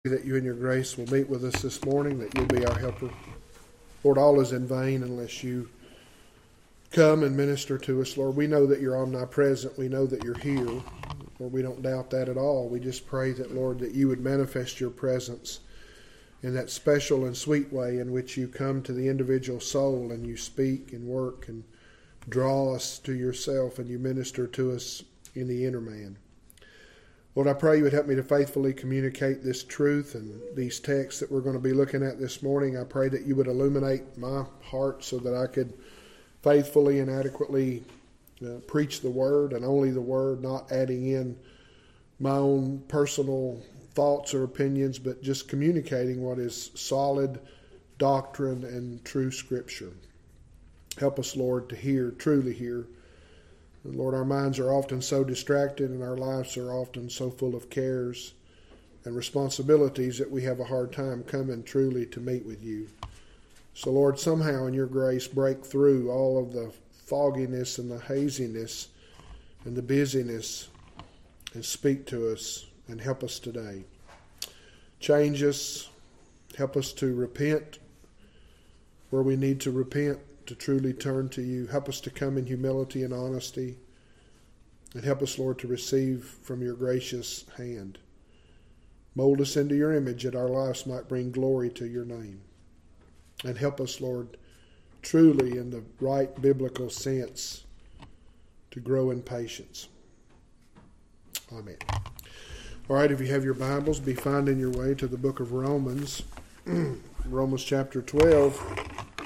That you in your grace will meet with us this morning, that you'll be our helper. Lord, all is in vain unless you come and minister to us. Lord, we know that you're omnipresent. We know that you're here. Lord, we don't doubt that at all. We just pray that, Lord, that you would manifest your presence in that special and sweet way in which you come to the individual soul and you speak and work and draw us to yourself and you minister to us in the inner man. Lord, I pray you would help me to faithfully communicate this truth and these texts that we're going to be looking at this morning. I pray that you would illuminate my heart so that I could faithfully and adequately preach the Word and only the Word, not adding in my own personal thoughts or opinions, but just communicating what is solid doctrine and true Scripture. Help us, Lord, to hear, truly hear. And Lord, our minds are often so distracted and our lives are often so full of cares and responsibilities that we have a hard time coming truly to meet with you. So Lord, somehow in your grace break through all of the fogginess and the haziness and the busyness and speak to us and help us today. Change us, help us to repent where we need to repent, to truly turn to you. Help us to come in humility and honesty. And help us, Lord, to receive from your gracious hand. Mold us into your image that our lives might bring glory to your name. And help us, Lord, truly in the right biblical sense to grow in patience. Amen. All right, if you have your Bibles, be finding your way to the book of Romans. Romans chapter 12.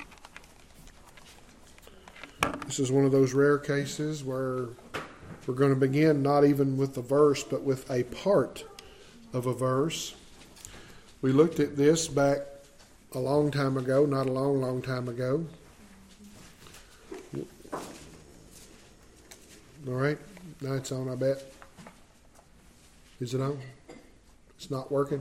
This is one of those rare cases where we're going to begin not even with the verse, but with a part of a verse. We looked at this back a long time ago, not a long, long time ago. All right, now it's on, I bet. Is it on? It's not working?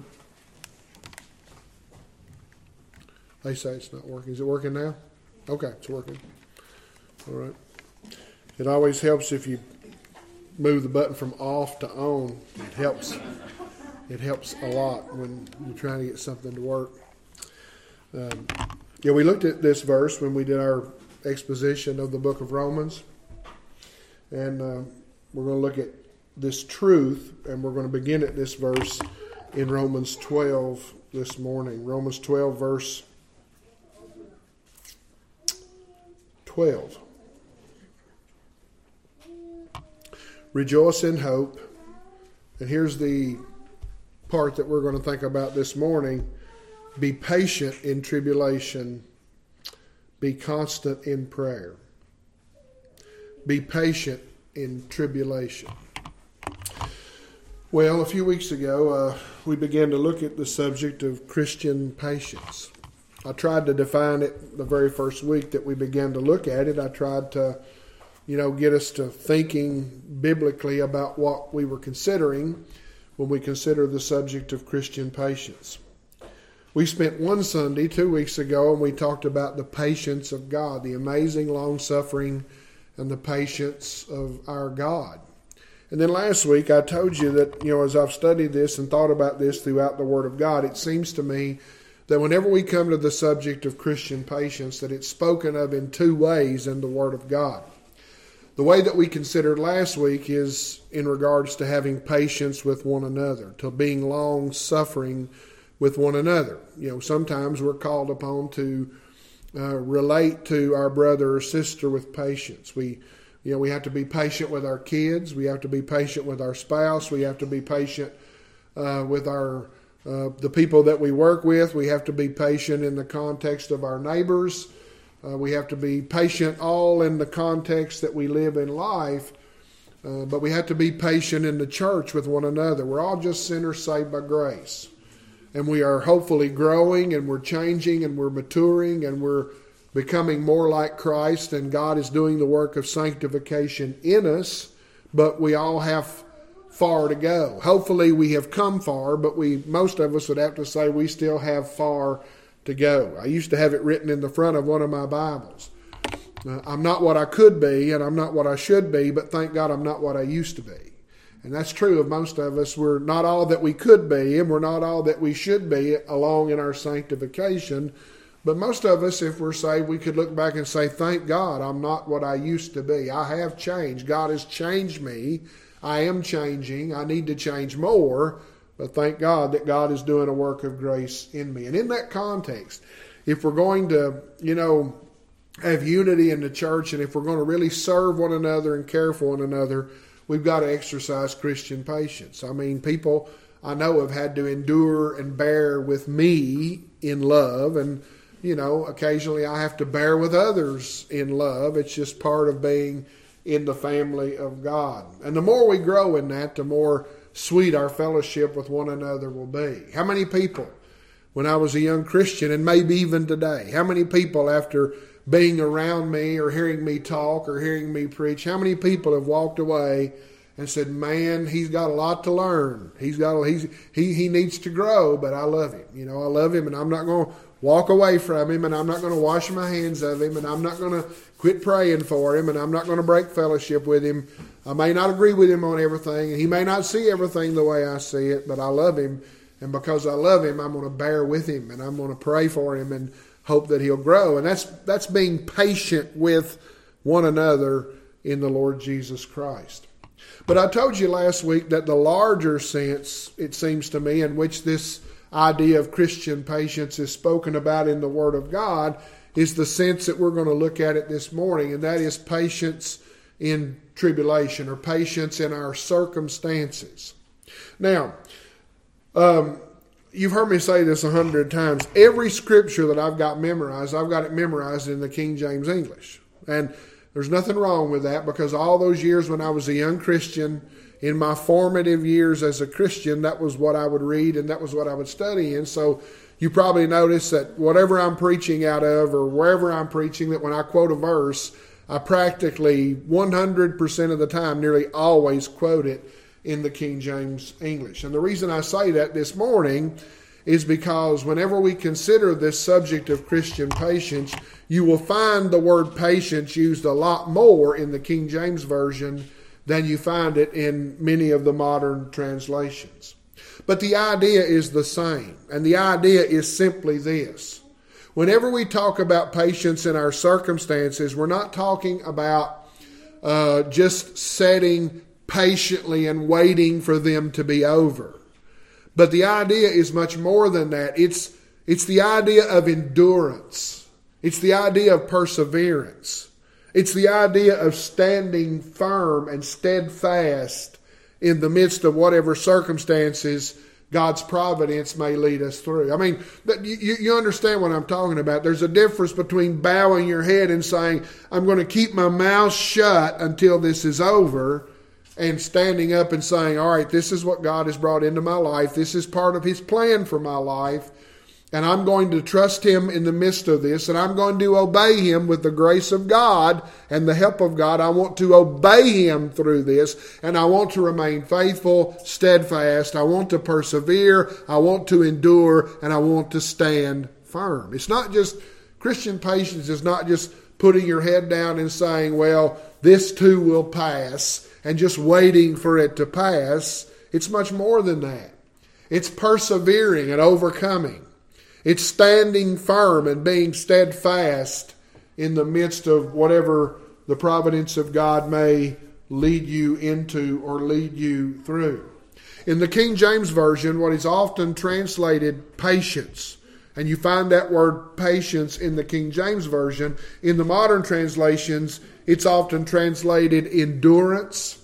They say it's not working. Is it working now? Okay, it's working. All right. It always helps if you move the button from off to on. It helps. It helps a lot when you're trying to get something to work. We looked at this verse when we did our exposition of the book of Romans. And we're going to look at this truth, and we're going to begin at this verse in Romans 12 this morning. Romans 12, verse 12. Rejoice in hope. And here's the part that we're going to think about this morning. Be patient in tribulation. Be constant in prayer. Be patient in tribulation. Well, a few weeks ago, we began to look at the subject of Christian patience. I tried to define it the very first week that we began to look at it. I tried to get us to thinking biblically about what we were considering when we consider the subject of Christian patience. We spent one Sunday 2 weeks ago and we talked about the patience of God, the amazing long-suffering and the patience of our God. And then last week I told you that, as I've studied this and thought about this throughout the Word of God, it seems to me that whenever we come to the subject of Christian patience, that it's spoken of in two ways in the Word of God. The way that we considered last week is in regards to having patience with one another, to being long-suffering with one another. Sometimes we're called upon to relate to our brother or sister with patience. We have to be patient with our kids. We have to be patient with our spouse. We have to be patient with the people that we work with. We have to be patient in the context of our neighbors. We have to be patient all in the context that we live in life, but we have to be patient in the church with one another. We're all just sinners saved by grace, and we are hopefully growing, and we're changing, and we're maturing, and we're becoming more like Christ, and God is doing the work of sanctification in us, but we all have far to go. Hopefully we have come far, but most of us would have to say we still have far to go. I used to have it written in the front of one of my Bibles. I'm not what I could be, and I'm not what I should be, but thank God I'm not what I used to be. And that's true of most of us. We're not all that we could be, and we're not all that we should be along in our sanctification. But most of us, if we're saved, we could look back and say, thank God I'm not what I used to be. I have changed. God has changed me. I am changing. I need to change more. But thank God that God is doing a work of grace in me. And in that context, if we're going to, have unity in the church, and if we're going to really serve one another and care for one another, we've got to exercise Christian patience. I mean, people I know have had to endure and bear with me in love, and, occasionally I have to bear with others in love. It's just part of being in the family of God. And the more we grow in that, the more sweet our fellowship with one another will be. How many people, when I was a young Christian, and maybe even today, how many people after being around me or hearing me talk or hearing me preach, how many people have walked away and said, man, he's got a lot to learn. He needs to grow, but I love him. I love him, and I'm not going to walk away from him, and I'm not going to wash my hands of him, and I'm not going to quit praying for him, and I'm not going to break fellowship with him. I may not agree with him on everything, and he may not see everything the way I see it, but I love him. And because I love him, I'm going to bear with him, and I'm going to pray for him and hope that he'll grow. And that's being patient with one another in the Lord Jesus Christ. But I told you last week that the larger sense, it seems to me, in which this idea of Christian patience is spoken about in the Word of God is the sense that we're going to look at it this morning, and that is patience in tribulation, or patience in our circumstances. Now, you've heard me say this 100 times. Every scripture that I've got it memorized in the King James English. And there's nothing wrong with that, because all those years when I was a young Christian, in my formative years as a Christian, that was what I would read and that was what I would study in. So you probably notice that whatever I'm preaching out of, or wherever I'm preaching, that when I quote a verse, I practically 100% of the time, nearly always quote it in the King James English. And the reason I say that this morning is because whenever we consider this subject of Christian patience, you will find the word patience used a lot more in the King James Version than you find it in many of the modern translations. But the idea is the same, and the idea is simply this. Whenever we talk about patience in our circumstances, we're not talking about just sitting patiently and waiting for them to be over. But the idea is much more than that. It's the idea of endurance. It's the idea of perseverance. It's the idea of standing firm and steadfast in the midst of whatever circumstances God's providence may lead us through. I mean, you understand what I'm talking about. There's a difference between bowing your head and saying, I'm going to keep my mouth shut until this is over, and standing up and saying, all right, this is what God has brought into my life. This is part of His plan for my life. And I'm going to trust Him in the midst of this, and I'm going to obey Him with the grace of God and the help of God. I want to obey Him through this, and I want to remain faithful, steadfast. I want to persevere. I want to endure, and I want to stand firm. It's not just, Christian patience is not just putting your head down and saying, well, this too will pass, and just waiting for it to pass. It's much more than that. It's persevering and overcoming. It's standing firm and being steadfast in the midst of whatever the providence of God may lead you into or lead you through. In the King James Version, what is often translated patience, and you find that word patience in the King James Version. In the modern translations, it's often translated endurance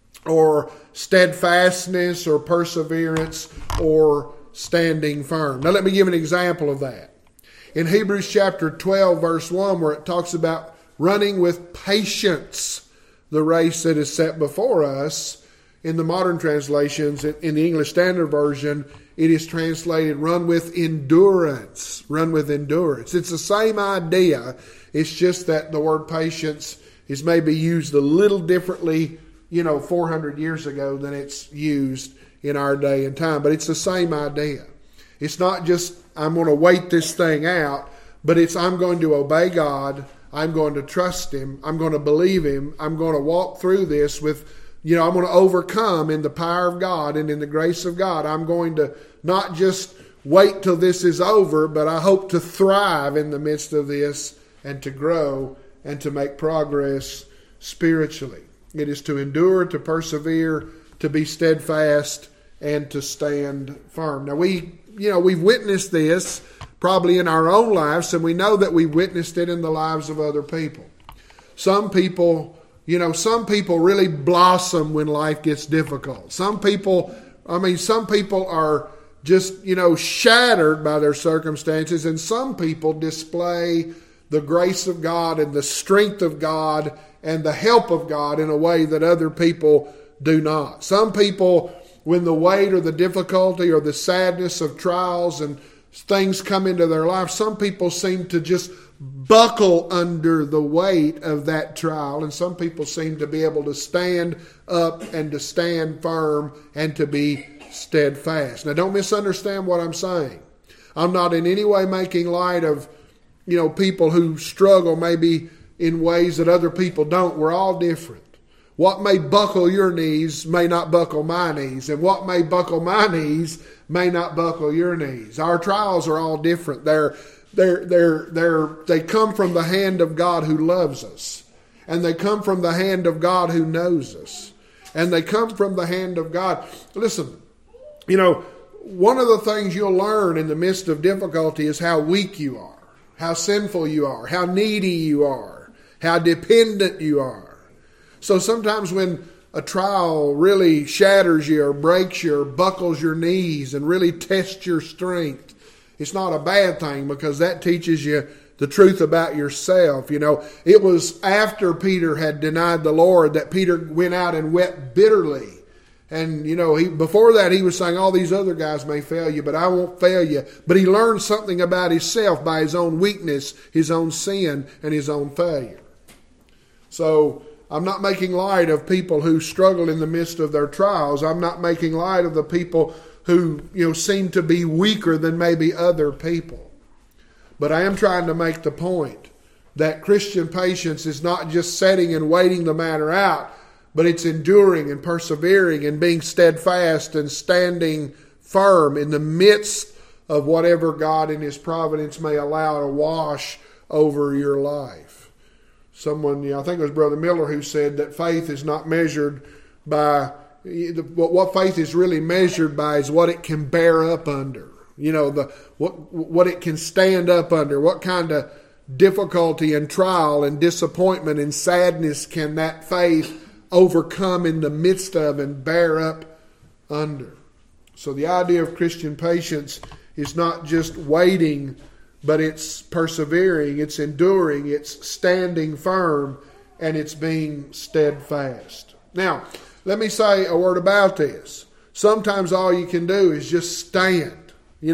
or steadfastness or perseverance or standing firm. Now let me give an example of that. In Hebrews chapter 12 verse 1, where it talks about running with patience the race that is set before us, in the modern translations, in the English Standard Version, it is translated run with endurance. Run with endurance. It's the same idea. It's just that the word patience is maybe used a little differently, 400 years ago than it's used in our day and time. But it's the same idea. It's not just, I'm going to wait this thing out, but it's, I'm going to obey God. I'm going to trust Him. I'm going to believe Him. I'm going to walk through this with I'm going to overcome in the power of God and in the grace of God. I'm going to not just wait till this is over, but I hope to thrive in the midst of this and to grow and to make progress spiritually. It is to endure, to persevere, to be steadfast, and to stand firm. Now we've witnessed this probably in our own lives, and we know that we witnessed it in the lives of other people. Some people really blossom when life gets difficult. Some people are just, shattered by their circumstances, and some people display the grace of God and the strength of God and the help of God in a way that other people do not. Some people, when the weight or the difficulty or the sadness of trials and things come into their life, some people seem to just buckle under the weight of that trial, and some people seem to be able to stand up and to stand firm and to be steadfast. Now, don't misunderstand what I'm saying. I'm not in any way making light of, people who struggle maybe in ways that other people don't. We're all different. What may buckle your knees may not buckle my knees, and what may buckle my knees may not buckle your knees. Our trials are all different. They come from the hand of God who loves us, and they come from the hand of God who knows us, and they come from the hand of God. Listen, one of the things you'll learn in the midst of difficulty is how weak you are, how sinful you are, how needy you are, how dependent you are. So sometimes when a trial really shatters you or breaks you or buckles your knees and really tests your strength, it's not a bad thing, because that teaches you the truth about yourself. It was after Peter had denied the Lord that Peter went out and wept bitterly. And, before that he was saying, all these other guys may fail you, but I won't fail you. But he learned something about himself by his own weakness, his own sin, and his own failure. So I'm not making light of people who struggle in the midst of their trials. I'm not making light of the people who, seem to be weaker than maybe other people. But I am trying to make the point that Christian patience is not just sitting and waiting the matter out, but it's enduring and persevering and being steadfast and standing firm in the midst of whatever God in His providence may allow to wash over your life. Someone, I think it was Brother Miller, who said that faith is not measured by, what faith is really measured by is what it can bear up under. What it can stand up under. What kind of difficulty and trial and disappointment and sadness can that faith overcome in the midst of and bear up under. So the idea of Christian patience is not just waiting, but it's persevering, it's enduring, it's standing firm, and it's being steadfast. Now, let me say a word about this. Sometimes all you can do is just stand. In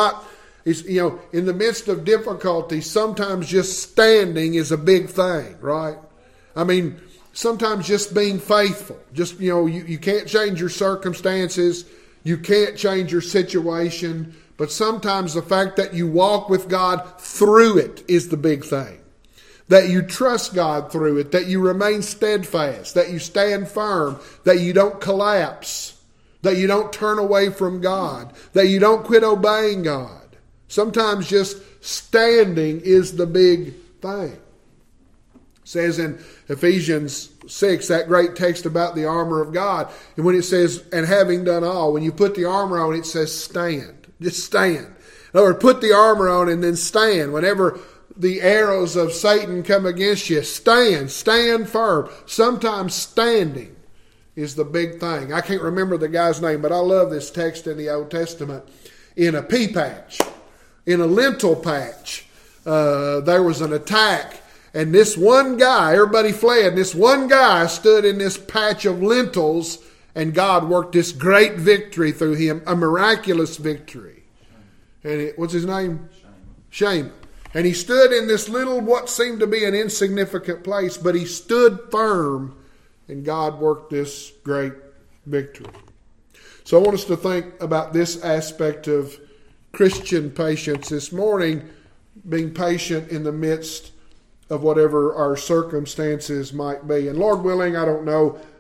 the midst of difficulty, sometimes just standing is a big thing, right? Sometimes just being faithful. Just, you can't change your circumstances. You can't change your situation. But sometimes the fact that you walk with God through it is the big thing. That you trust God through it. That you remain steadfast. That you stand firm. That you don't collapse. That you don't turn away from God. That you don't quit obeying God. Sometimes just standing is the big thing. It says in Ephesians 6, that great text about the armor of God. And when it says, and having done all, when you put the armor on, it says stand. Just stand. In other words, put the armor on and then stand. Whenever the arrows of Satan come against you, stand firm. Sometimes standing is the big thing. I can't remember the guy's name, but I love this text in the Old Testament. In a pea patch, in a lentil patch, there was an attack. And this one guy, everybody fled, and this one guy stood in this patch of lentils, and God worked this great victory through him, a miraculous victory. And what's his name? Shammah. And he stood in this little, what seemed to be an insignificant place, but he stood firm, and God worked this great victory. So I want us to think about this aspect of Christian patience this morning, being patient in the midst of whatever our circumstances might be. And Lord willing, I don't know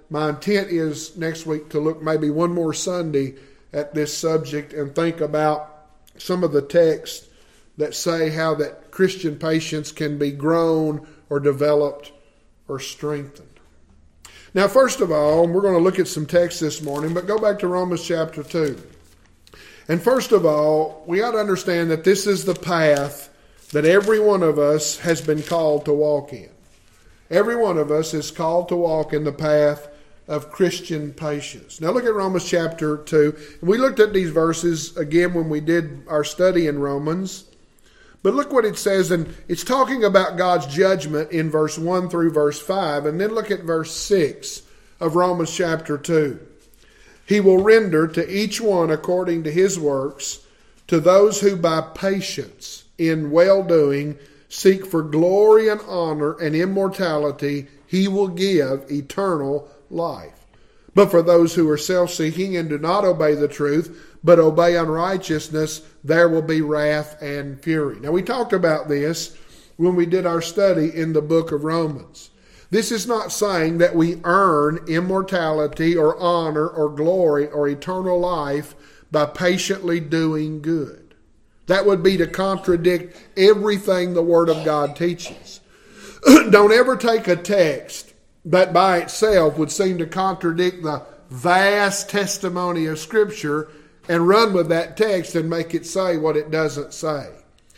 my intent is next week to look maybe one more Sunday at this subject and think about some of the texts that say how that Christian patience can be grown or developed or strengthened. Now, first of all, we're going to look at some texts this morning, but go back to Romans chapter 2. And first of all, we ought to understand that this is the path that every one of us has been called to walk in. Every one of us is called to walk in the path of Christian patience. Now look at Romans chapter 2. We looked at these verses again when we did our study in Romans. But look what it says, and it's talking about God's judgment in verse 1 through verse 5. And then look at verse 6 of Romans chapter 2. He will render to each one according to his works, to those who by patience in well-doing seek for glory and honor and immortality, he will give eternal life. But for those who are self-seeking and do not obey the truth, but obey unrighteousness, there will be wrath and fury. Now we talked about this when we did our study in the book of Romans. This is not saying that we earn immortality or honor or glory or eternal life by patiently doing good. That would be to contradict everything the Word of God teaches. Don't ever take a text that by itself would seem to contradict the vast testimony of Scripture and run with that text and make it say what it doesn't say.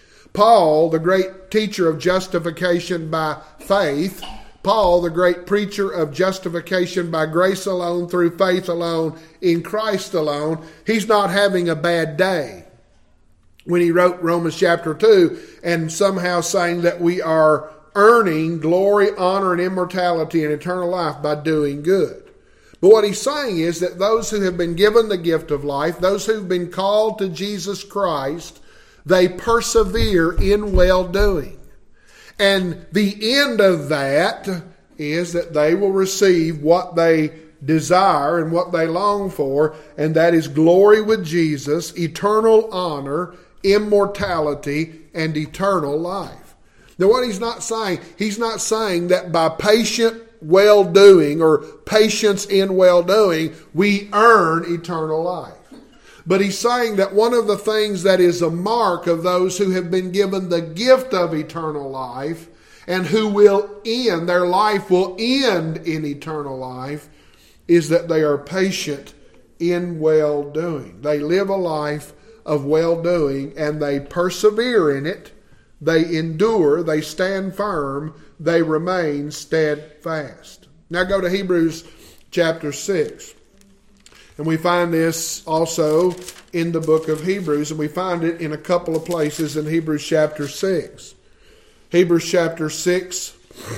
Paul, the great teacher of justification by faith, Paul, the great preacher of justification by grace alone, through faith alone, in Christ alone, he's not having a bad day when he wrote Romans chapter 2 and somehow saying that we are earning glory, honor, and immortality and eternal life by doing good. But what he's saying is that those who have been given the gift of life, those who've been called to Jesus Christ, they persevere in well-doing. And the end of that is that they will receive what they desire and what they long for, and that is glory with Jesus, eternal honor, immortality, and eternal life. Now what he's not saying that by patient well-doing or patience in well-doing, we earn eternal life. But he's saying that one of the things that is a mark of those who have been given the gift of eternal life and who will end, their life will end in eternal life, is that they are patient in well-doing. They live a life of well-doing and they persevere in it. They endure, they stand firm, they remain steadfast. Now go to Hebrews chapter 6. And we find this also in the book of Hebrews, and we find it in a couple of places in Hebrews chapter 6. Hebrews chapter 6,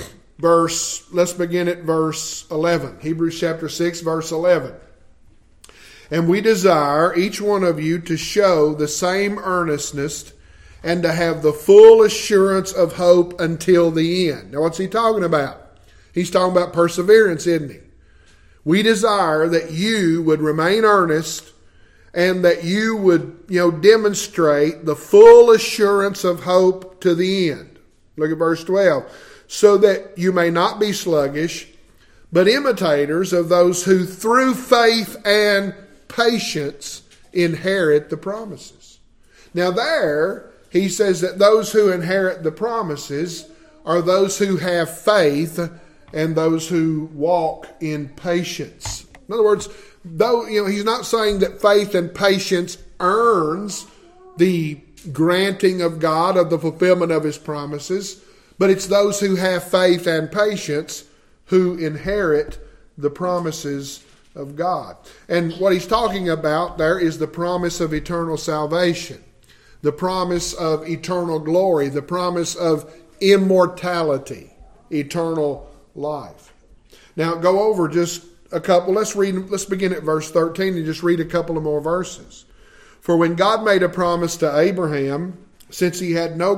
let's begin at verse 11. Hebrews chapter 6, verse 11. And we desire each one of you to show the same earnestness and to have the full assurance of hope until the end. Now what's he talking about? He's talking about perseverance, isn't he? We desire that you would remain earnest and that you would, demonstrate the full assurance of hope to the end. Look at verse 12. So that you may not be sluggish, but imitators of those who through faith and patience inherit the promises. Now there, he says that those who inherit the promises are those who have faith and those who walk in patience. In other words, though he's not saying that faith and patience earns the granting of God of the fulfillment of his promises, but it's those who have faith and patience who inherit the promises of God. And what he's talking about there is the promise of eternal salvation, the promise of eternal glory, the promise of immortality, eternal life. Now go over just a couple. Let's begin at verse 13 and just read a couple of more verses. For when God made a promise to Abraham, since he had no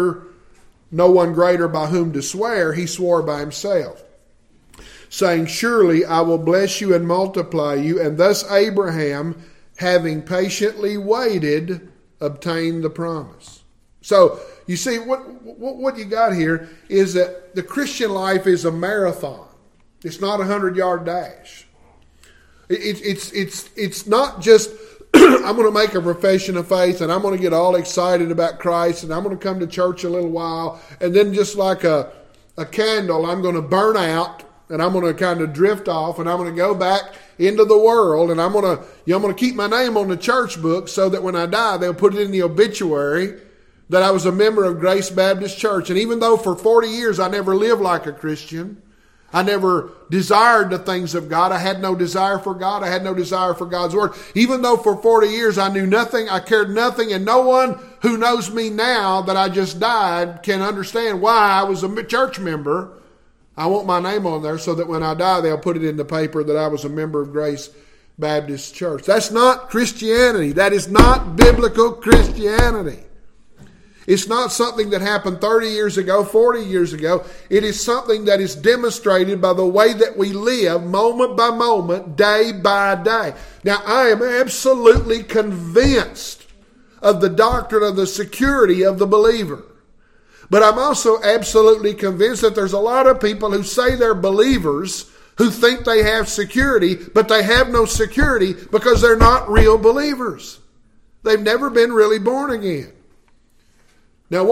one greater by whom to swear, he swore by himself, saying, surely I will bless you and multiply you. And thus Abraham, having patiently waited, obtained the promise. So you see, what you got here is that the Christian life is a marathon. It's not a 100-yard dash. It's not just I'm going to make a profession of faith and I'm going to get all excited about Christ and I'm going to come to church a little while and then just like a candle I'm going to burn out and I'm going to kind of drift off and I'm going to go back into the world and I'm going to keep my name on the church book so that when I die they'll put it in the obituary that I was a member of Grace Baptist Church. And even though for 40 years I never lived like a Christian, I never desired the things of God. I had no desire for God. I had no desire for God's Word. Even though for 40 years I knew nothing, I cared nothing, and no one who knows me now that I just died can understand why I was a church member. I want my name on there so that when I die, they'll put it in the paper that I was a member of Grace Baptist Church. That's not Christianity. That is not biblical Christianity. It's not something that happened 30 years ago, 40 years ago. It is something that is demonstrated by the way that we live moment by moment, day by day. Now, I am absolutely convinced of the doctrine of the security of the believer. But I'm also absolutely convinced that there's a lot of people who say they're believers who think they have security, but they have no security because they're not real believers. They've never been really born again. Now,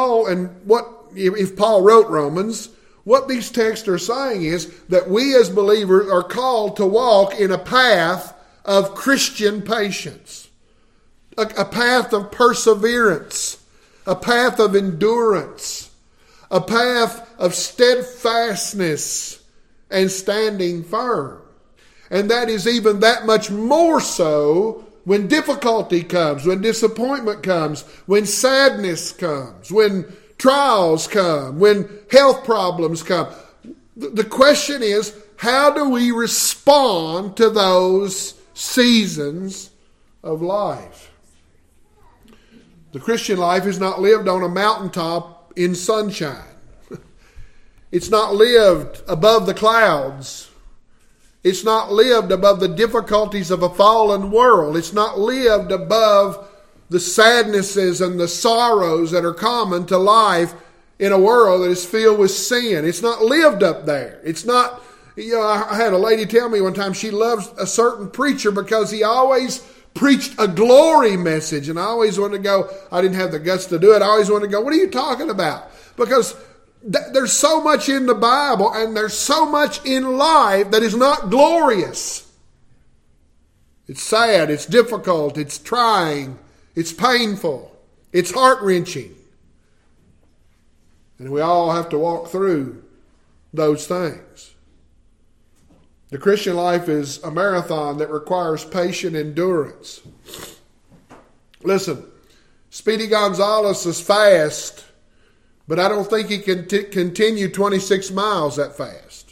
if Paul wrote Romans, what these texts are saying is that we as believers are called to walk in a path of Christian patience, a path of perseverance, a path of endurance, a path of steadfastness and standing firm. And that is even that much more so when difficulty comes, when disappointment comes, when sadness comes, when trials come, when health problems come. The question is, how do we respond to those seasons of life? The Christian life is not lived on a mountaintop in sunshine. It's not lived above the clouds. It's not lived above the difficulties of a fallen world. It's not lived above the sadnesses and the sorrows that are common to life in a world that is filled with sin. It's not lived up there. It's not, I had a lady tell me one time she loves a certain preacher because he always preached a glory message. And I always wanted to go, I didn't have the guts to do it. I always wanted to go, what are you talking about? Because there's so much in the Bible and there's so much in life that is not glorious. It's sad, it's difficult, it's trying, it's painful, it's heart-wrenching. And we all have to walk through those things. The Christian life is a marathon that requires patient endurance. Listen, Speedy Gonzales is fast, but I don't think he can continue 26 miles that fast.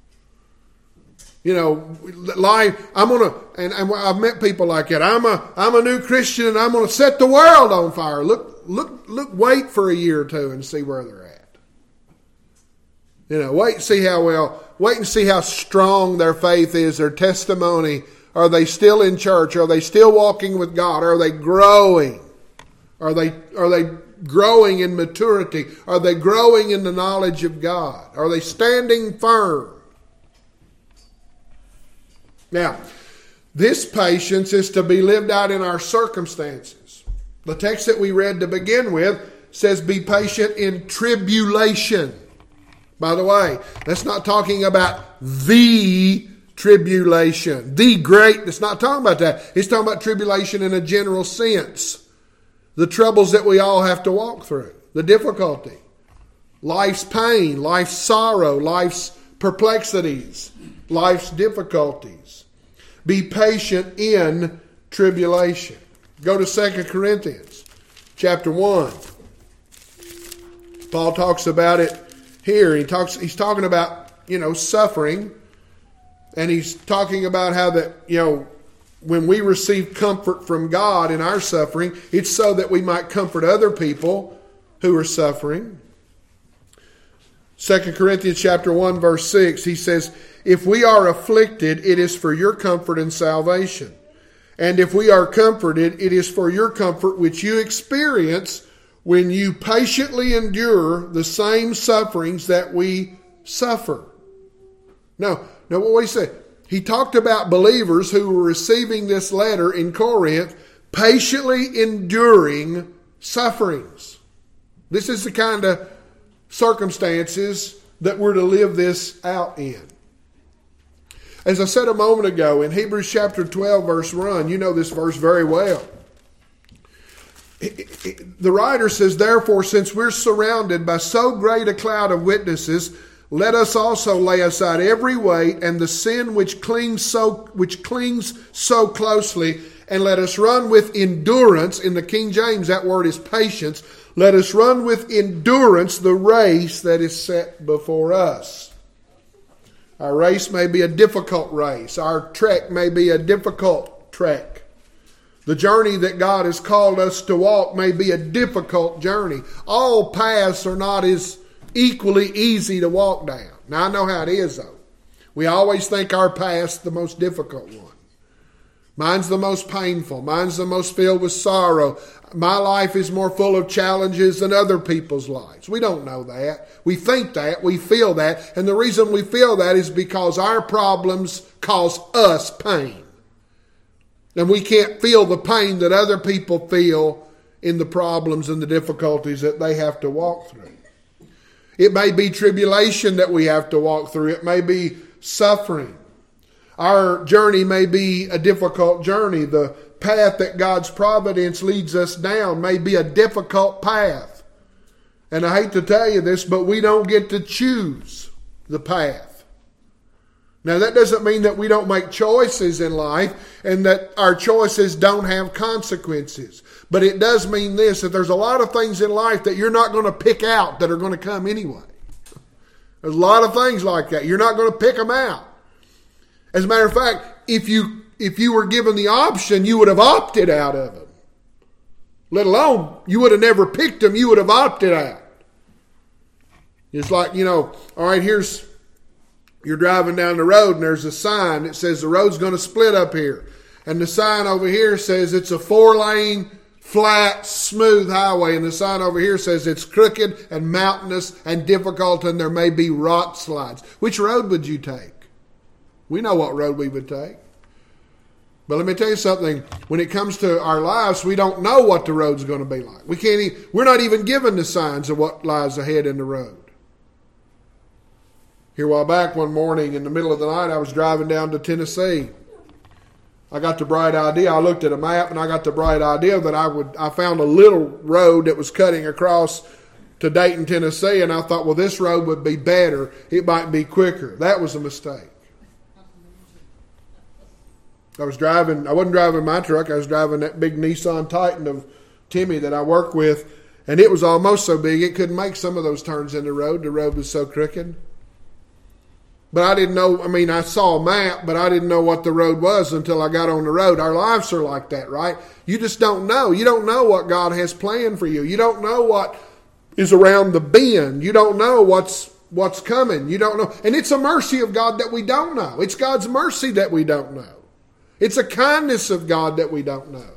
Life. I've met people like that. I'm a new Christian and I'm going to set the world on fire. Wait for a year or two and see where they're at. Wait and see how strong their faith is, their testimony. Are they still in church? Are they still walking with God? Are they growing? Are they growing in maturity? Are they growing in the knowledge of God? Are they standing firm? Now, this patience is to be lived out in our circumstances. The text that we read to begin with says, be patient in tribulation. By the way, that's not talking about the tribulation. The great, it's not talking about that. It's talking about tribulation in a general sense. The troubles that we all have to walk through. The difficulty. Life's pain, life's sorrow, life's perplexities, life's difficulties. Be patient in tribulation. Go to 2 Corinthians chapter 1. Paul talks about it here. He's talking about, suffering. And he's talking about how that, when we receive comfort from God in our suffering, it's so that we might comfort other people who are suffering. 2 Corinthians chapter 1 verse 6, he says, if we are afflicted, it is for your comfort and salvation. And if we are comforted, it is for your comfort which you experience when you patiently endure the same sufferings that we suffer. No, what he said. He talked about believers who were receiving this letter in Corinth, patiently enduring sufferings. This is the kind of circumstances that we're to live this out in. As I said a moment ago, in Hebrews chapter 12, verse 1, you know this verse very well. The writer says, therefore, since we're surrounded by so great a cloud of witnesses, let us also lay aside every weight and the sin which clings so closely, and let us run with endurance. In the King James, that word is patience. Let us run with endurance the race that is set before us. Our race may be a difficult race. Our trek may be a difficult trek. The journey that God has called us to walk may be a difficult journey. All paths are not as equally easy to walk down. Now, I know how it is, though. We always think our path's the most difficult one. Mine's the most painful. Mine's the most filled with sorrow. My life is more full of challenges than other people's lives. We don't know that. We think that. We feel that. And the reason we feel that is because our problems cause us pain. And we can't feel the pain that other people feel in the problems and the difficulties that they have to walk through. It may be tribulation that we have to walk through. It may be suffering. Our journey may be a difficult journey. The path that God's providence leads us down may be a difficult path. And I hate to tell you this, but we don't get to choose the path. Now, that doesn't mean that we don't make choices in life and that our choices don't have consequences. But it does mean this, that there's a lot of things in life that you're not going to pick out that are going to come anyway. There's a lot of things like that. You're not going to pick them out. As a matter of fact, if you were given the option, you would have opted out of them. Let alone, you would have never picked them, you would have opted out. It's like, all right, you're driving down the road and there's a sign that says the road's going to split up here. And the sign over here says it's a 4-lane, flat, smooth highway. And the sign over here says it's crooked and mountainous and difficult and there may be rock slides. Which road would you take? We know what road we would take. But let me tell you something. When it comes to our lives, we don't know what the road's going to be like. We're not even given the signs of what lies ahead in the road. Here a while back one morning in the middle of the night, I was driving down to Tennessee. I got the bright idea. I looked at a map and I got the bright idea that I found a little road that was cutting across to Dayton, Tennessee, and I thought, well, this road would be better. It might be quicker. That was a mistake. I wasn't driving my truck. I was driving that big Nissan Titan of Timmy that I work with, and it was almost so big it couldn't make some of those turns in the road. The road was so crooked. But I didn't know, I saw a map, but I didn't know what the road was until I got on the road. Our lives are like that, right? You just don't know. You don't know what God has planned for you. You don't know what is around the bend. You don't know what's coming. You don't know. And it's a mercy of God that we don't know. It's God's mercy that we don't know. It's a kindness of God that we don't know.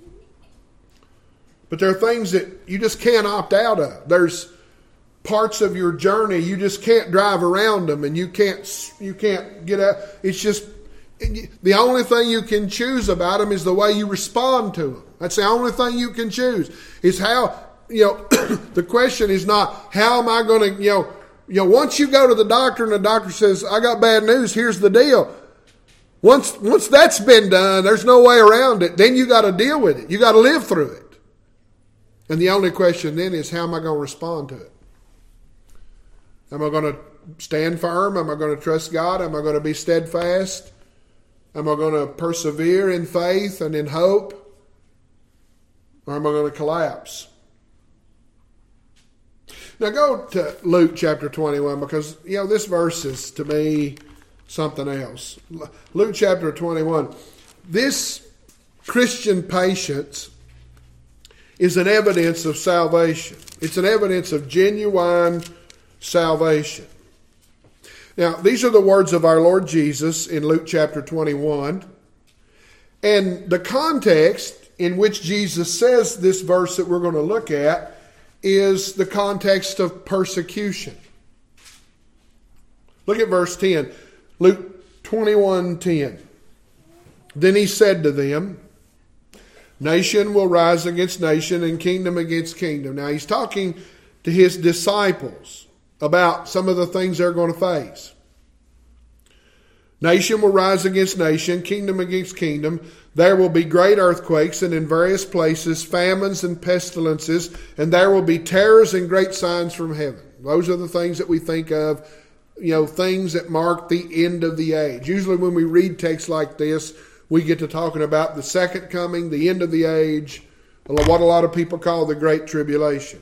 But there are things that you just can't opt out of. There's parts of your journey you just can't drive around them, and you can't get out. It's just the only thing you can choose about them is the way you respond to them. That's the only thing you can choose. Is how the question is not how am I going to once you go to the doctor and the doctor says I got bad news. Here's the deal. Once that's been done, there's no way around it. Then you got to deal with it. You got to live through it. And the only question then is how am I going to respond to it? Am I going to stand firm? Am I going to trust God? Am I going to be steadfast? Am I going to persevere in faith and in hope? Or am I going to collapse? Now go to Luke chapter 21 because, this verse is to me something else. Luke chapter 21. This Christian patience is an evidence of salvation. It's an evidence of genuine salvation. Now, these are the words of our Lord Jesus in Luke chapter 21. And the context in which Jesus says this verse that we're going to look at is the context of persecution. Look at verse 10. Luke 21:10. Then he said to them, nation will rise against nation and kingdom against kingdom. Now he's talking to his disciples about some of the things they're going to face. Nation will rise against nation, kingdom against kingdom. There will be great earthquakes, and in various places famines and pestilences, and there will be terrors and great signs from heaven. Those are the things that we think of, things that mark the end of the age. Usually when we read texts like this, we get to talking about the second coming, the end of the age, what a lot of people call the Great Tribulation.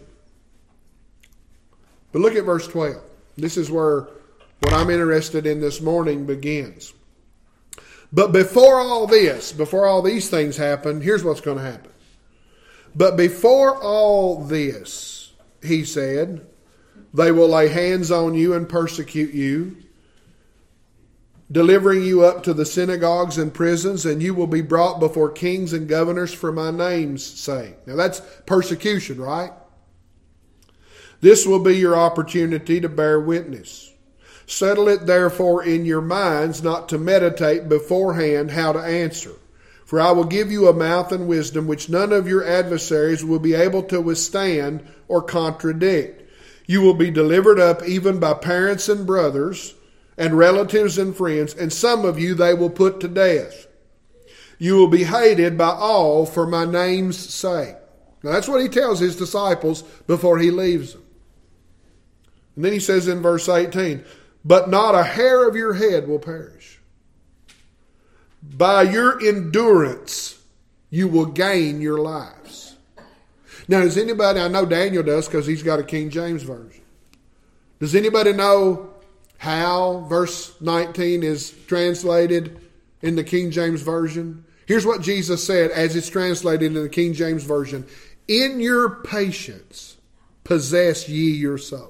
But look at verse 12. This is where what I'm interested in this morning begins. But before all these things happen, here's what's going to happen. But before all this, he said, they will lay hands on you and persecute you, delivering you up to the synagogues and prisons, and you will be brought before kings and governors for my name's sake. Now that's persecution, right? This will be your opportunity to bear witness. Settle it therefore in your minds not to meditate beforehand how to answer. For I will give you a mouth and wisdom which none of your adversaries will be able to withstand or contradict. You will be delivered up even by parents and brothers and relatives and friends, and some of you they will put to death. You will be hated by all for my name's sake. Now that's what he tells his disciples before he leaves them. And then he says in verse 18, but not a hair of your head will perish. By your endurance, you will gain your lives. Now, does anybody, I know Daniel does because he's got a King James Version. Does anybody know how verse 19 is translated in the King James Version? Here's what Jesus said as it's translated in the King James Version. In your patience, possess ye your souls.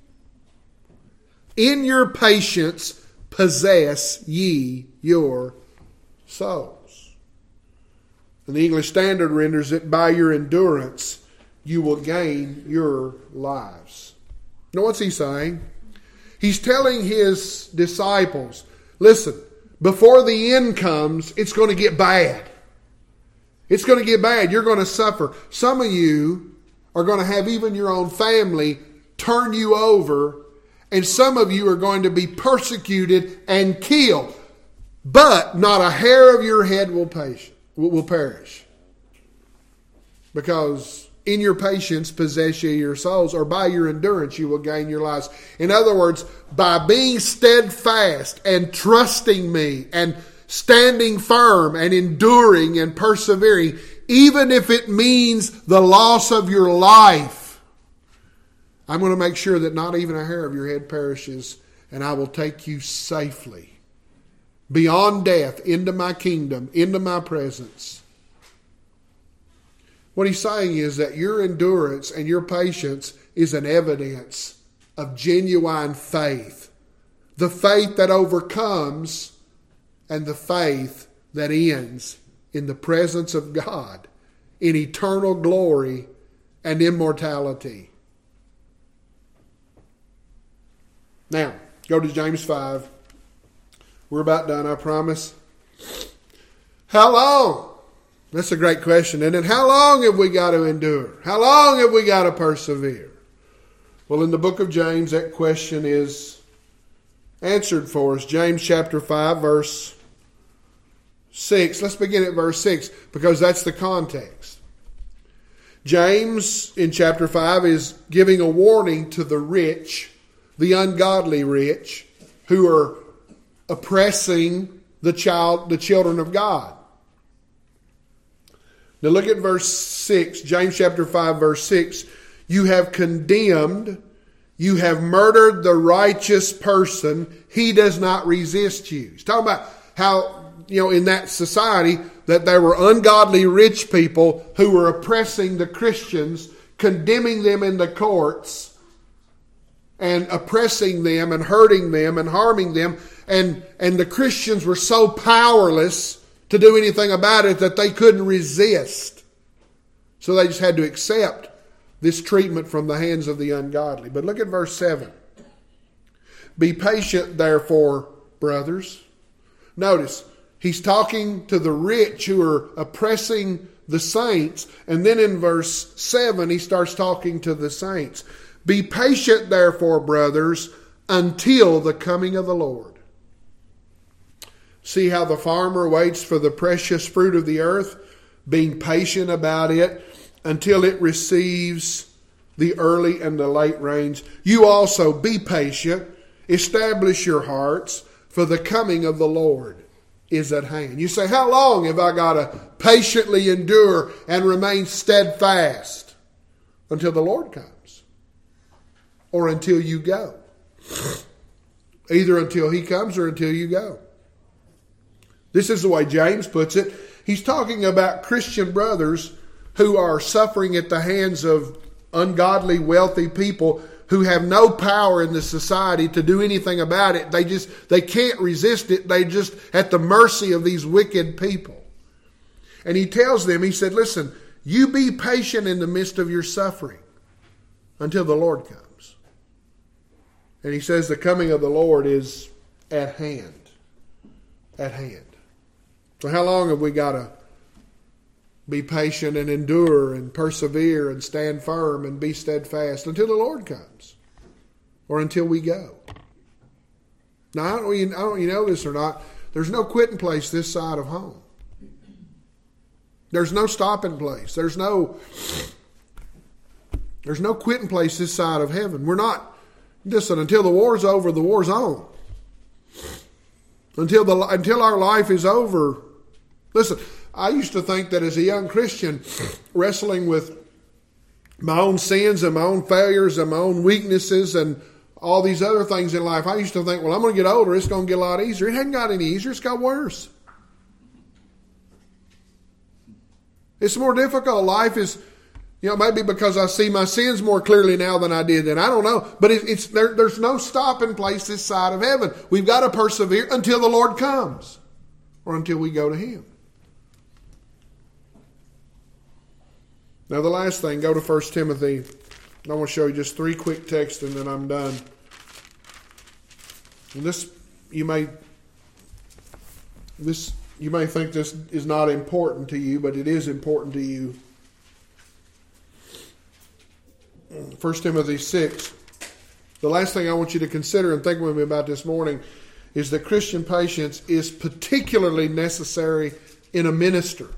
In your patience, possess ye your souls. And the English Standard renders it, by your endurance, you will gain your lives. Now what's he saying? He's telling his disciples, listen, before the end comes, it's going to get bad. It's going to get bad. You're going to suffer. Some of you are going to have even your own family turn you over, and some of you are going to be persecuted and killed. But not a hair of your head will perish. Because in your patience possess ye your souls, or by your endurance you will gain your lives. In other words, by being steadfast and trusting me and standing firm and enduring and persevering, even if it means the loss of your life, I'm going to make sure that not even a hair of your head perishes, and I will take you safely beyond death into my kingdom, into my presence. What he's saying is that your endurance and your patience is an evidence of genuine faith. The faith that overcomes and the faith that ends in the presence of God in eternal glory and immortality. Now, go to James 5. We're about done, I promise. How long? That's a great question, isn't it? How long have we got to endure? How long have we got to persevere? Well, in the book of James, that question is answered for us. James chapter 5, verse 6. Let's begin at verse 6 because that's the context. James in chapter 5 is giving a warning to the rich, the ungodly rich, who are oppressing the children of God. Now look at verse 6, James chapter 5, verse 6. You have condemned, you have murdered the righteous person. He does not resist you. He's talking about how, in that society that there were ungodly rich people who were oppressing the Christians, condemning them in the courts, and oppressing them and hurting them and harming them. And the Christians were so powerless to do anything about it that they couldn't resist. So they just had to accept this treatment from the hands of the ungodly. But look at verse 7. Be patient, therefore, brothers. Notice, he's talking to the rich who are oppressing the saints. And then in verse 7, he starts talking to the saints. Be patient, therefore, brothers, until the coming of the Lord. See how the farmer waits for the precious fruit of the earth, being patient about it until it receives the early and the late rains. You also be patient, establish your hearts, for the coming of the Lord is at hand. You say, how long have I got to patiently endure and remain steadfast? Until the Lord comes. Or until you go. Either until He comes or until you go. This is the way James puts it. He's talking about Christian brothers who are suffering at the hands of ungodly, wealthy people who have no power in the society to do anything about it. They can't resist it. They just at the mercy of these wicked people. And he tells them, he said, listen, you be patient in the midst of your suffering until the Lord comes. And he says the coming of the Lord is at hand. At hand. So how long have we got to be patient and endure and persevere and stand firm and be steadfast until the Lord comes or until we go? Now, I don't know you know this or not. There's no quitting place this side of home. There's no stopping place. There's no quitting place this side of heaven. We're not, listen, until the war's over, the war's on. Until our life is over. Listen, I used to think that as a young Christian, wrestling with my own sins and my own failures and my own weaknesses and all these other things in life, I used to think, well, I'm going to get older, it's going to get a lot easier. It hasn't got any easier, it's got worse. It's more difficult. Life is, maybe because I see my sins more clearly now than I did then. I don't know. But there's no stopping place this side of heaven. We've got to persevere until the Lord comes or until we go to Him. Now the last thing, go to 1 Timothy. I want to show you just 3 quick texts and then I'm done. And this, you may think this is not important to you, but it is important to you. 1 Timothy 6. The last thing I want you to consider and think with me about this morning is that Christian patience is particularly necessary in a minister.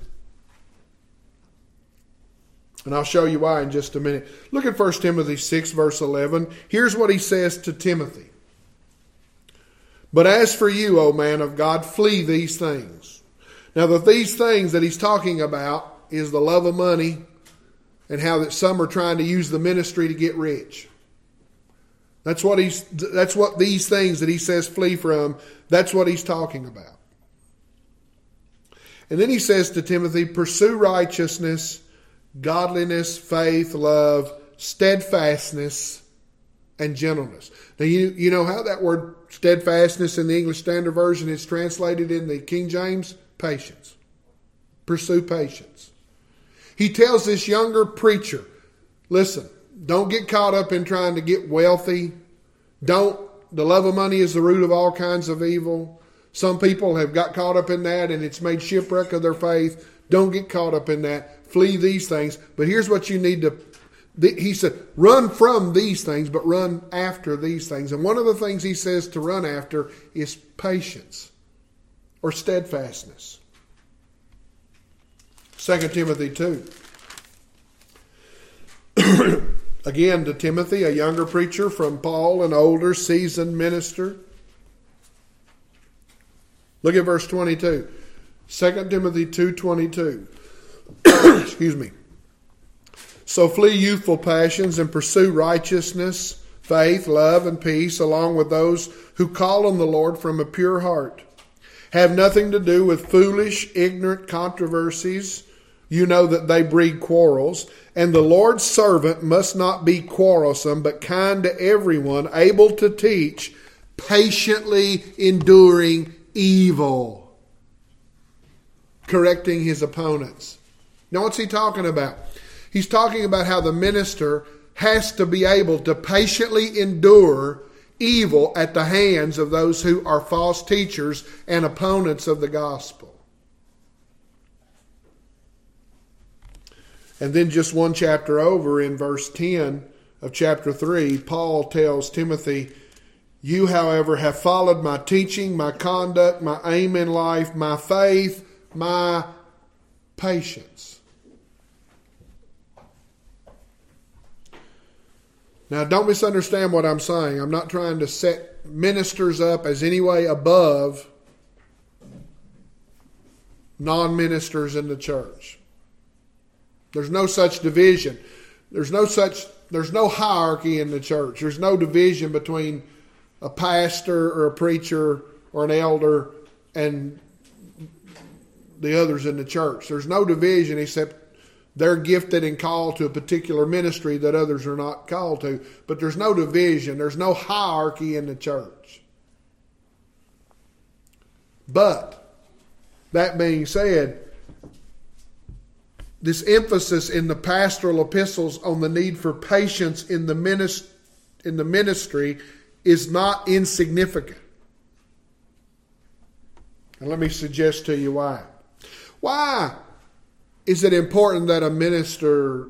And I'll show you why in just a minute. Look at 1 Timothy 6, verse 11. Here's what he says to Timothy. But as for you, O man of God, flee these things. Now, these things that he's talking about is the love of money and how that some are trying to use the ministry to get rich. That's what these things that he says flee from, that's what he's talking about. And then he says to Timothy, pursue righteousness, godliness, faith, love, steadfastness, and gentleness. Now, you know how that word steadfastness in the English Standard Version is translated in the King James? Patience. Pursue patience. He tells this younger preacher, listen, don't get caught up in trying to get wealthy. The love of money is the root of all kinds of evil. Some people have got caught up in that and it's made shipwreck of their faith. Don't get caught up in that. Flee these things. But here's what you need to, he said, run from these things, but run after these things. And one of the things he says to run after is patience or steadfastness. 2 Timothy 2. Again to Timothy, a younger preacher, from Paul, an older, seasoned minister. Look at verse 22. 2 Timothy 2:22. Excuse me. So flee youthful passions and pursue righteousness, faith, love, and peace, along with those who call on the Lord from a pure heart. Have nothing to do with foolish, ignorant controversies. You know that they breed quarrels. And the Lord's servant must not be quarrelsome, but kind to everyone, able to teach, patiently enduring evil, correcting his opponents. Now what's he talking about? He's talking about how the minister has to be able to patiently endure evil at the hands of those who are false teachers and opponents of the gospel. And then just one chapter over, in verse 10 of chapter 3, Paul tells Timothy, "You, however, have followed my teaching, my conduct, my aim in life, my faith, my patience." Now, don't misunderstand what I'm saying. I'm not trying to set ministers up as any way above non-ministers in the church. There's no such division. There's no hierarchy in the church. There's no division between a pastor or a preacher or an elder and the others in the church. There's no division except they're gifted and called to a particular ministry that others are not called to. But there's no division. There's no hierarchy in the church. But, that being said, this emphasis in the pastoral epistles on the need for patience in the ministry is not insignificant. And let me suggest to you why. Why is it important that a minister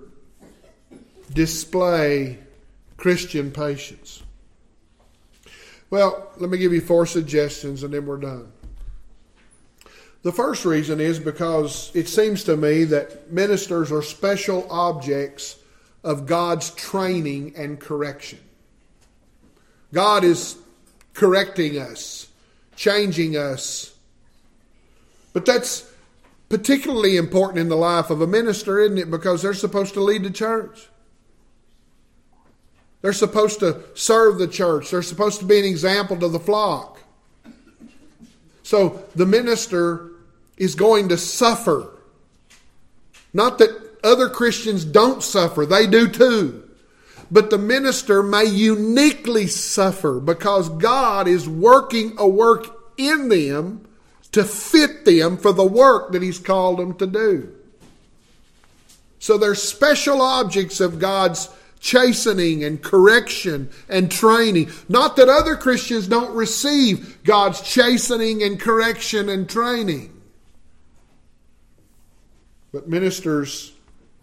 display Christian patience? Well, let me give you 4 suggestions and then we're done. The first reason is because it seems to me that ministers are special objects of God's training and correction. God is correcting us, changing us. But that's particularly important in the life of a minister, isn't it? Because they're supposed to lead the church. They're supposed to serve the church. They're supposed to be an example to the flock. So the minister is going to suffer. Not that other Christians don't suffer. They do too. But the minister may uniquely suffer because God is working a work in them to fit them for the work that He's called them to do. So they're special objects of God's chastening and correction and training. Not that other Christians don't receive God's chastening and correction and training. But ministers,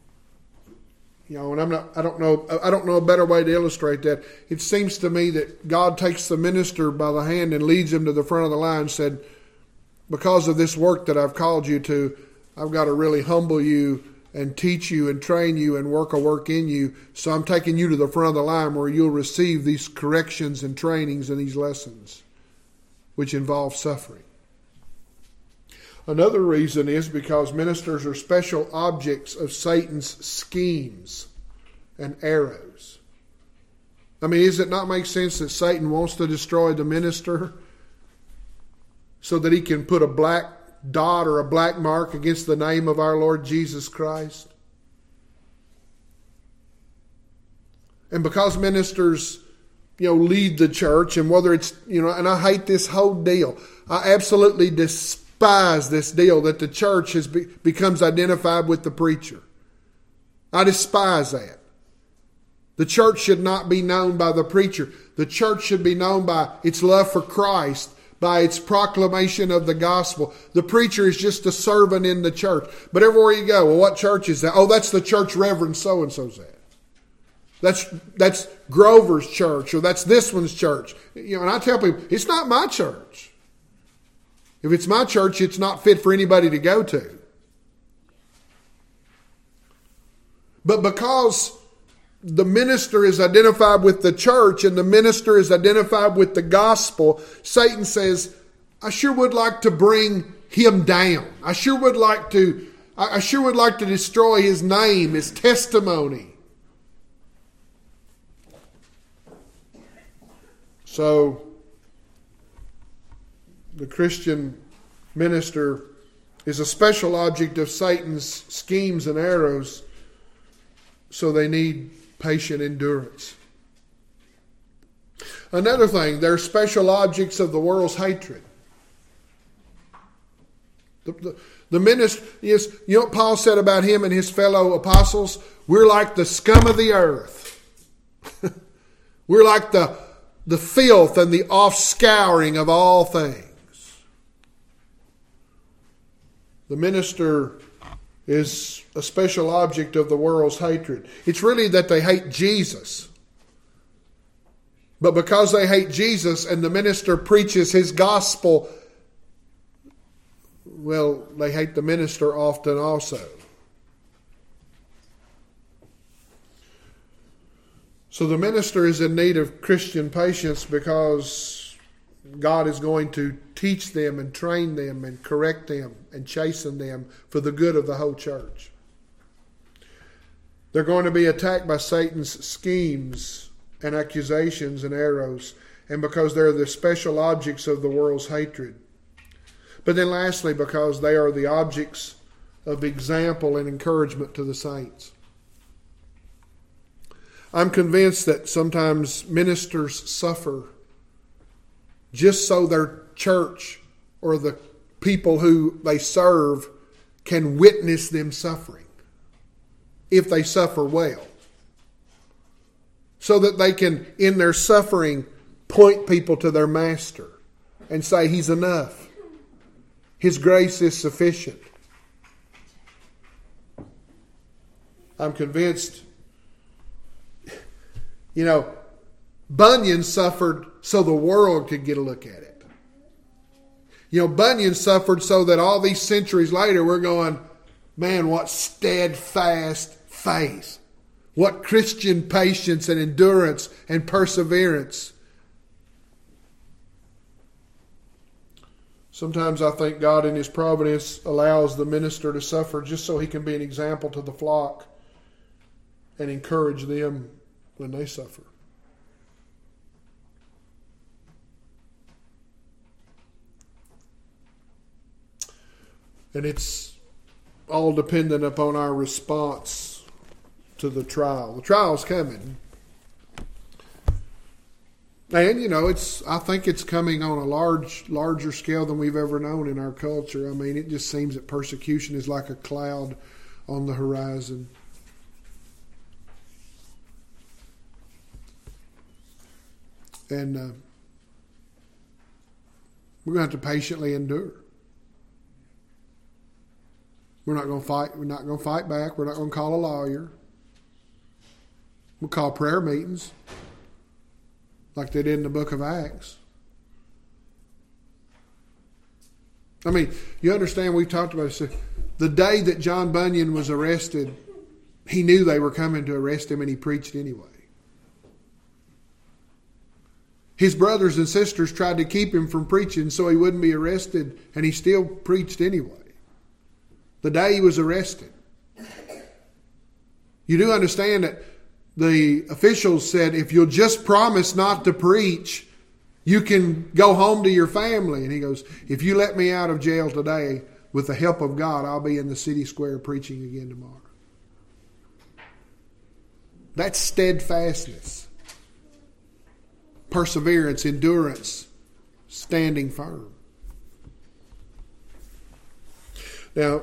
and I don't know a better way to illustrate that. It seems to me that God takes the minister by the hand and leads him to the front of the line and said, because of this work that I've called you to, I've got to really humble you and teach you and train you and work a work in you. So I'm taking you to the front of the line where you'll receive these corrections and trainings and these lessons, which involve suffering. Another reason is because ministers are special objects of Satan's schemes and arrows. I mean, does it not make sense that Satan wants to destroy the minister so that he can put a black dot or a black mark against the name of our Lord Jesus Christ? And because ministers, lead the church, and whether it's, and I hate this whole deal. I absolutely despise this deal that the church becomes identified with the preacher. I despise that. The church should not be known by the preacher. The church should be known by its love for Christ, by its proclamation of the gospel. The preacher is just a servant in the church. But everywhere you go, well, what church is that? Oh, that's the church Reverend so-and-so's at. That's Grover's church, or that's this one's church. And I tell people, it's not my church. If it's my church, it's not fit for anybody to go to. But because the minister is identified with the church and the minister is identified with the gospel, Satan says, I sure would like to bring him down. I sure would like to destroy his name, his testimony. So the Christian minister is a special object of Satan's schemes and arrows, so they need patient endurance. Another thing, they're special objects of the world's hatred. The minister, yes, you know what Paul said about him and his fellow apostles? We're like the scum of the earth. We're like the the filth and the offscouring of all things. The minister is a special object of the world's hatred. It's really that they hate Jesus. But because they hate Jesus and the minister preaches his gospel, well, they hate the minister often also. So the minister is in need of Christian patience because God is going to teach them and train them and correct them and chasten them for the good of the whole church. They're going to be attacked by Satan's schemes and accusations and arrows, and because they're the special objects of the world's hatred. But then lastly, because they are the objects of example and encouragement to the saints. I'm convinced that sometimes ministers suffer just so their church or the people who they serve can witness them suffering, if they suffer well. So that they can, in their suffering, point people to their master and say, He's enough. His grace is sufficient. I'm convinced, Bunyan suffered so the world could get a look at it. Bunyan suffered so that all these centuries later we're going, man, what steadfast faith. What Christian patience and endurance and perseverance. Sometimes I think God in His providence allows the minister to suffer just so he can be an example to the flock and encourage them when they suffer. And it's all dependent upon our response to the trial. The trial's coming. And, I think it's coming on a larger scale than we've ever known in our culture. I mean, it just seems that persecution is like a cloud on the horizon. And we're going to have to patiently endure. We're not going to fight. We're not going to fight back. We're not going to call a lawyer. We'll call prayer meetings like they did in the book of Acts. I mean, you understand, we've talked about this. The day that John Bunyan was arrested, he knew they were coming to arrest him and he preached anyway. His brothers and sisters tried to keep him from preaching so he wouldn't be arrested, and he still preached anyway. The day he was arrested. You do understand that the officials said, if you'll just promise not to preach, you can go home to your family. And he goes, if you let me out of jail today, with the help of God, I'll be in the city square preaching again tomorrow. That's steadfastness, perseverance, endurance, standing firm. Now,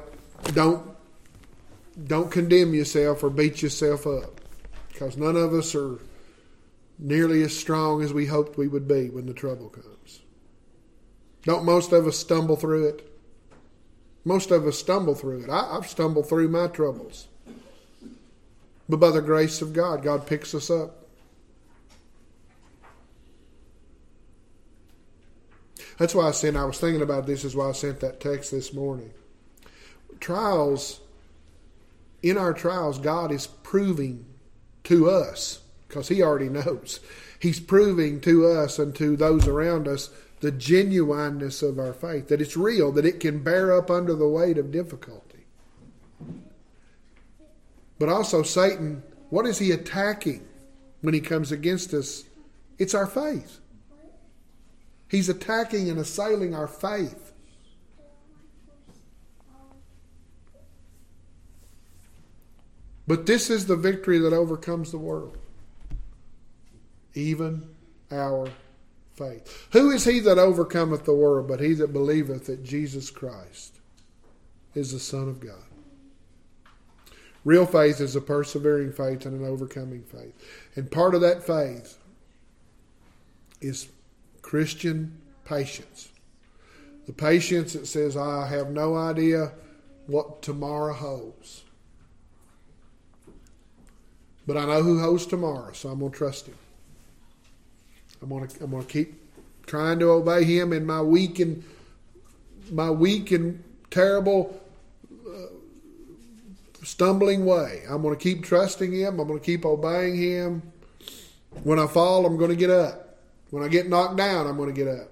don't condemn yourself or beat yourself up, because none of us are nearly as strong as we hoped we would be when the trouble comes. Don't most of us stumble through it? Most of us stumble through it. I've stumbled through my troubles. But by the grace of God, God picks us up. That's why I was thinking about this, is why I sent that text this morning. Trials, in our trials, God is proving to us, because He already knows. He's proving to us and to those around us the genuineness of our faith, that it's real, that it can bear up under the weight of difficulty. But also Satan, what is he attacking when he comes against us? It's our faith. He's attacking and assailing our faith. But this is the victory that overcomes the world. Even our faith. Who is he that overcometh the world but he that believeth that Jesus Christ is the Son of God? Real faith is a persevering faith and an overcoming faith. And part of that faith is Christian patience. The patience that says, I have no idea what tomorrow holds. But I know who holds tomorrow, so I'm going to trust him. I'm going to keep trying to obey him in my weak and terrible stumbling way. I'm going to keep trusting him. I'm going to keep obeying him. When I fall, I'm going to get up. When I get knocked down, I'm going to get up.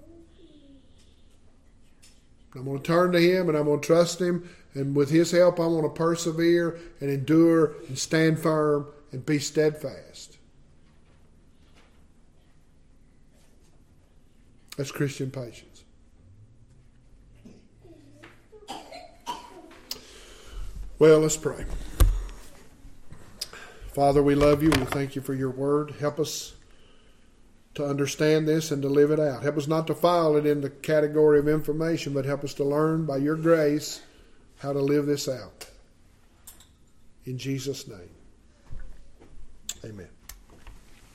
I'm going to turn to him and I'm going to trust him. And with his help, I'm going to persevere and endure and stand firm and be steadfast. That's Christian patience. Well, let's pray. Father, we love you. We thank you for your word. Help us to understand this and to live it out. Help us not to file it in the category of information, but help us to learn by your grace how to live this out. In Jesus' name, amen.